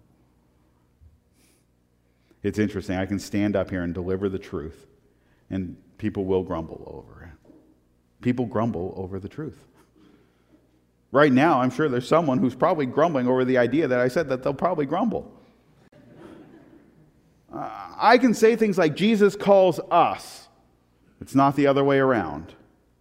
It's interesting. I can stand up here and deliver the truth, and people will grumble over it. People grumble over the truth. Right now, I'm sure there's someone who's probably grumbling over the idea that I said that they'll probably grumble. Uh, I can say things like, Jesus calls us. It's not the other way around.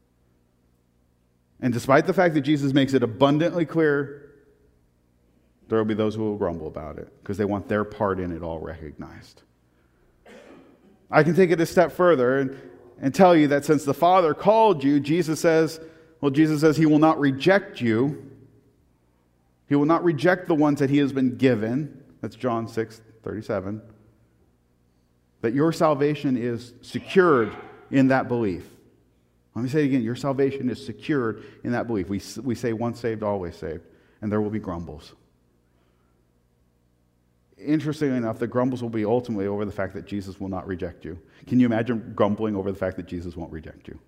And despite the fact that Jesus makes it abundantly clear, there will be those who will grumble about it because they want their part in it all recognized. I can take it a step further and, and tell you that since the Father called you, Jesus says, well, Jesus says he will not reject you. He will not reject the ones that he has been given. That's John six thirty-seven. That your salvation is secured in that belief. Let me say it again. Your salvation is secured in that belief. We, we say once saved, always saved. And there will be grumbles. Interestingly enough, the grumbles will be ultimately over the fact that Jesus will not reject you. Can you imagine grumbling over the fact that Jesus won't reject you?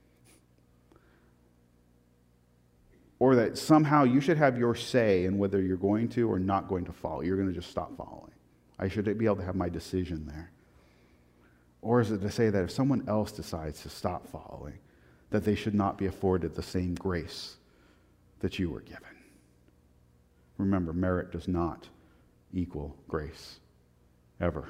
Or that somehow you should have your say in whether you're going to or not going to follow. You're going to just stop following. I should be able to have my decision there. Or is it to say that if someone else decides to stop following, that they should not be afforded the same grace that you were given? Remember, merit does not equal grace, ever.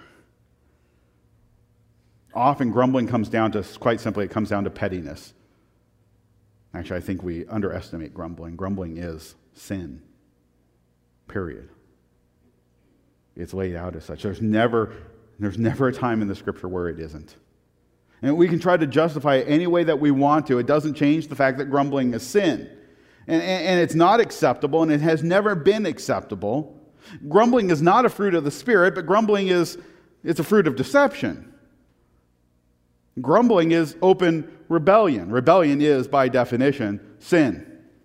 Often grumbling comes down to, quite simply, it comes down to pettiness. Actually, I think we underestimate grumbling. Grumbling is sin, period. It's laid out as such. There's never, there's never a time in the Scripture where it isn't. And we can try to justify it any way that we want to. It doesn't change the fact that grumbling is sin. And, and, and it's not acceptable, and it has never been acceptable. Grumbling is not a fruit of the Spirit, but grumbling is it's a fruit of deception. Grumbling is open rebellion. Rebellion is, by definition, sin.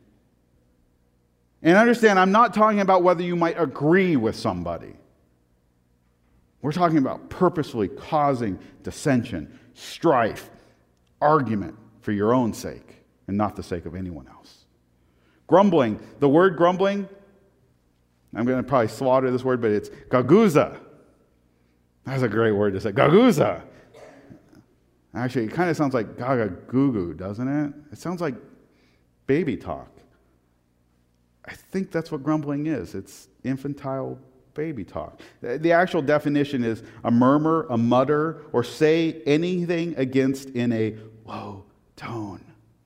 And understand, I'm not talking about whether you might agree with somebody. We're talking about purposefully causing dissension, strife, argument for your own sake and not the sake of anyone else. Grumbling, the word grumbling, I'm going to probably slaughter this word, but it's gaguza. That's a great word to say. Gaguza. Actually, it kind of sounds like gaga goo goo, doesn't it? It sounds like baby talk. I think that's what grumbling is. It's infantile baby talk. The actual definition is a murmur, a mutter, or say anything against in a low tone.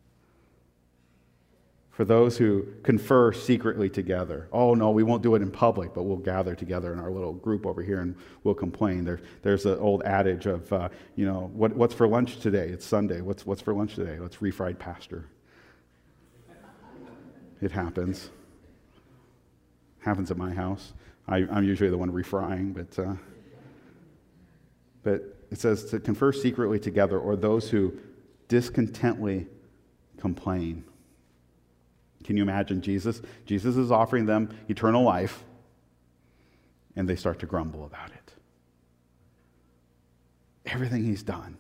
For those who confer secretly together. Oh, no, we won't do it in public, but we'll gather together in our little group over here and we'll complain. There, there's an old adage of, uh, you know, what, what's for lunch today? It's Sunday. What's, what's for lunch today? Let's refried pastor. It happens. Happens at my house. I, I'm usually the one refrying, but, uh, but it says to confer secretly together, or those who discontently complain. Can you imagine Jesus? Jesus is offering them eternal life, and they start to grumble about it. Everything he's done.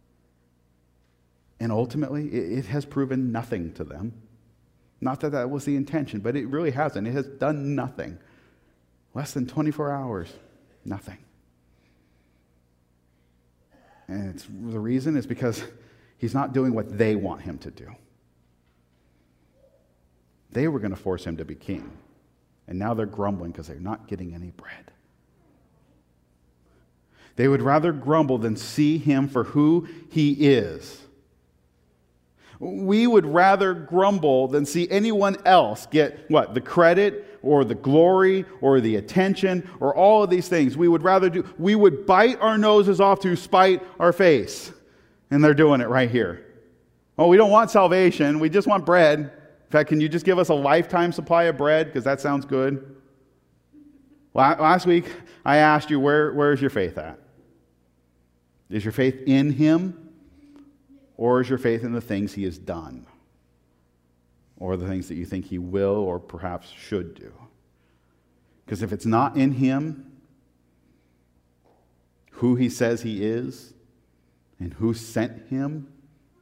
And ultimately, it, it has proven nothing to them. Not that that was the intention, but it really hasn't. It has done nothing. Less than twenty-four hours, nothing. And it's, the reason is because he's not doing what they want him to do. They were going to force him to be king. And now they're grumbling because they're not getting any bread. They would rather grumble than see him for who he is. We would rather grumble than see anyone else get, what, the credit or the glory or the attention or all of these things. We would rather do, we would bite our noses off to spite our face. And they're doing it right here. Oh, we don't want salvation. We just want bread. In fact, can you just give us a lifetime supply of bread? Because that sounds good. Last week, I asked you, where, where is your faith at? Is your faith in him? Or is your faith in the things he has done? Or the things that you think he will or perhaps should do? Because if it's not in him, who he says he is, and who sent him,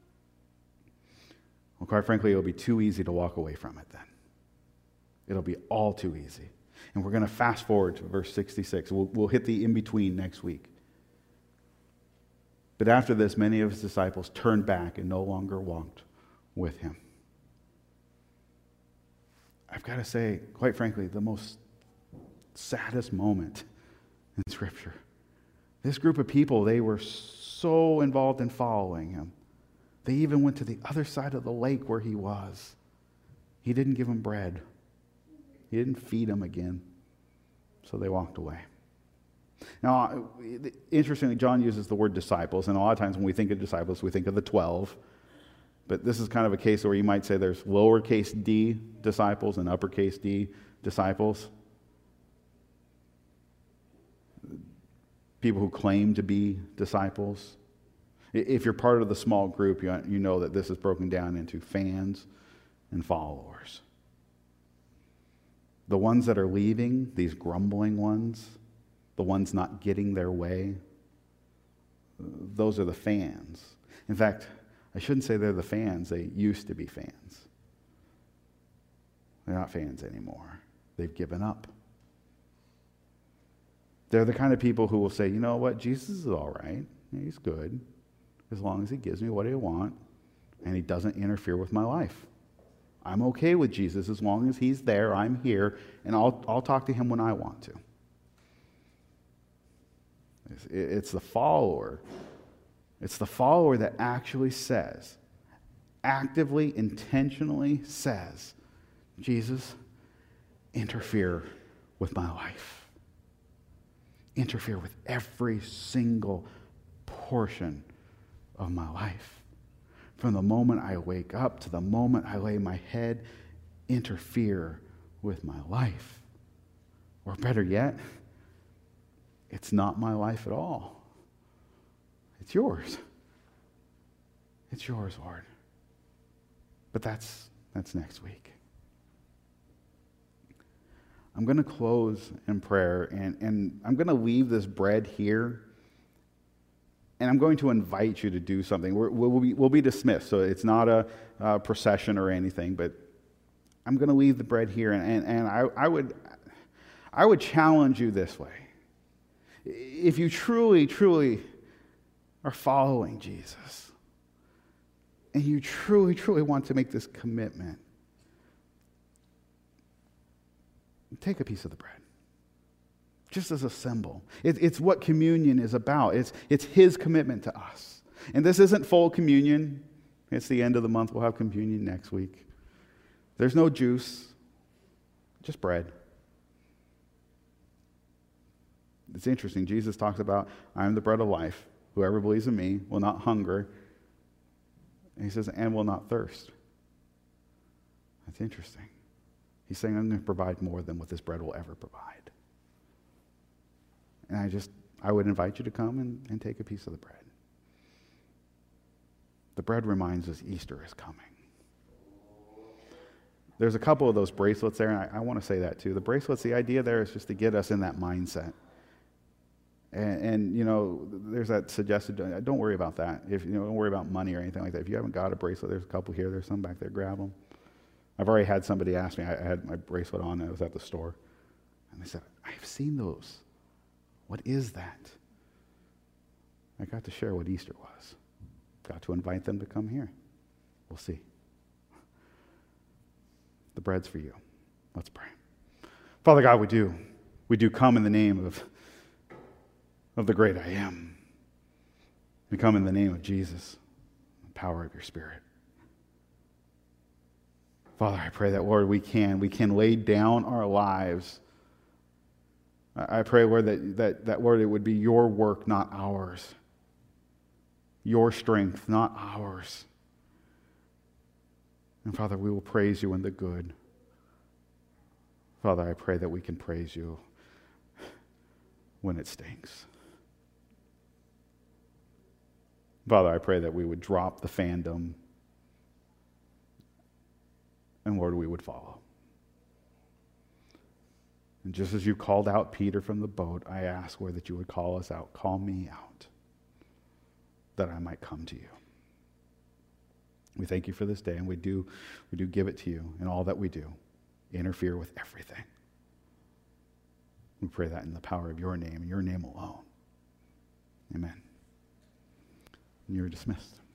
well, quite frankly, it'll be too easy to walk away from it then. It'll be all too easy. And we're going to fast forward to verse sixty-six. We'll, we'll hit the in-between next week. But after this, many of his disciples turned back and no longer walked with him. I've got to say, quite frankly, the most saddest moment in Scripture. This group of people, they were so involved in following him. They even went to the other side of the lake where he was. He didn't give them bread. He didn't feed them again. So they walked away. Now, interestingly, John uses the word disciples, and a lot of times when we think of disciples, we think of the twelve. But this is kind of a case where you might say there's lowercase d disciples and uppercase D disciples. People who claim to be disciples. If you're part of the small group, you you know that this is broken down into fans and followers. The ones that are leaving, these grumbling ones, the ones not getting their way, those are the fans. In fact, I shouldn't say they're the fans. They used to be fans. They're not fans anymore. They've given up. They're the kind of people who will say, you know what, Jesus is all right. He's good as long as he gives me what I want and he doesn't interfere with my life. I'm okay with Jesus as long as he's there, I'm here, and I'll, I'll talk to him when I want to. It's, it's the follower. It's the follower that actually says, actively, intentionally says, Jesus, interfere with my life. Interfere with every single portion of my life. From the moment I wake up to the moment I lay my head, interfere with my life. Or better yet, it's not my life at all. It's yours. It's yours, Lord. But that's that's next week. I'm going to close in prayer, and, and I'm going to leave this bread here, and I'm going to invite you to do something. We're, we'll, be, we'll be dismissed, so it's not a, a procession or anything, but I'm going to leave the bread here, and, and, and I, I would I would challenge you this way. If you truly, truly are following Jesus, and you truly, truly want to make this commitment, take a piece of the bread, just as a symbol. It, it's what communion is about. It's, it's his commitment to us. And this isn't full communion. It's the end of the month. We'll have communion next week. There's no juice, just bread. It's interesting. Jesus talks about, I am the bread of life. Whoever believes in me will not hunger. And he says, and will not thirst. That's interesting. He's saying, I'm going to provide more than what this bread will ever provide. And I just, I would invite you to come and, and take a piece of the bread. The bread reminds us Easter is coming. There's a couple of those bracelets there, and I, I want to say that too. The bracelets, the idea there is just to get us in that mindset. And, and you know, there's that suggested, don't worry about that. If you know, don't worry about money or anything like that. If you haven't got a bracelet, there's a couple here, there's some back there, grab them. I've already had somebody ask me, I had my bracelet on, I was at the store, and they said, I've seen those. What is that? I got to share what Easter was. Got to invite them to come here. We'll see. The bread's for you. Let's pray. Father God, we do. We do come in the name of, of the great I am. We come in the name of Jesus, the power of your Spirit. Father, I pray that, Lord, we can. We can lay down our lives. I pray, Lord, that, that, that, Lord, it would be your work, not ours. Your strength, not ours. And Father, we will praise you in the good. Father, I pray that we can praise you when it stinks. Father, I pray that we would drop the fandom, and Lord, we would follow. And just as you called out Peter from the boat, I ask, Lord, that you would call us out. Call me out, that I might come to you. We thank you for this day, and we do, we do give it to you in all that we do. Interfere with everything. We pray that in the power of your name, and your name alone. Amen. And you're dismissed.